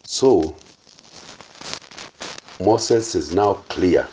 So Moses is now clear.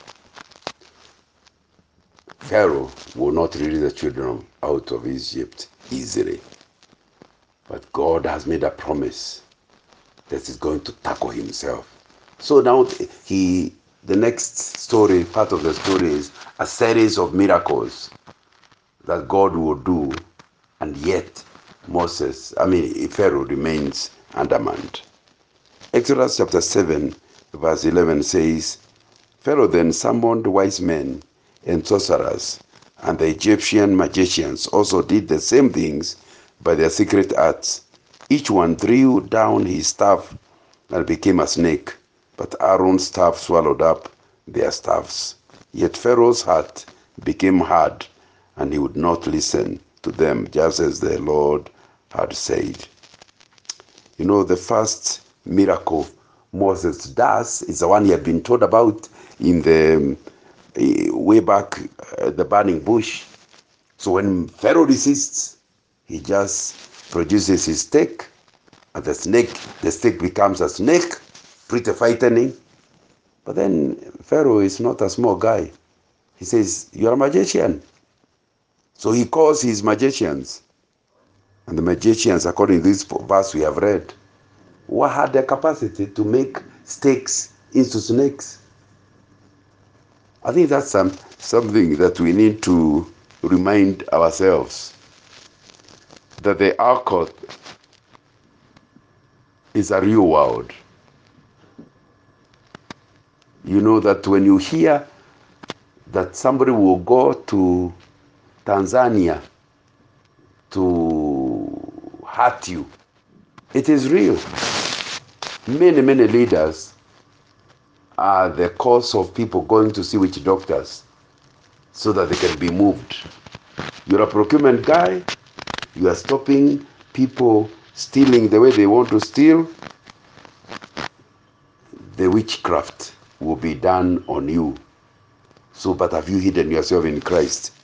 Pharaoh will not release the children out of Egypt easily. But God has made a promise that he's going to tackle himself. So now the next story, part of the story, is a series of miracles that God will do, and yet Pharaoh remains undermined. Exodus chapter 7, verse 11 says, Pharaoh then summoned wise men and sorcerers, and the Egyptian magicians also did the same things by their secret arts. Each one drew down his staff and became a snake, but Aaron's staff swallowed up their staffs. Yet Pharaoh's heart became hard, and he would not listen to them, just as the Lord had said. You know, the first miracle Moses does is the one he had been told about in the way back the burning bush. So when Pharaoh resists, he just produces his stick, and the stick becomes a snake, pretty frightening. But then Pharaoh is not a small guy. He says, "You're a magician." So he calls his magicians. And the magicians, according to this verse we have read, had the capacity to make sticks into snakes. I think that's something that we need to remind ourselves, that the occult is a real world. You know that when you hear that somebody will go to Tanzania to hurt you, it is real. Many leaders are the cause of people going to see witch doctors so that they can be moved. You're a procurement guy, you are stopping people stealing the way they want to steal, the witchcraft will be done on you. So, but have you hidden yourself in Christ?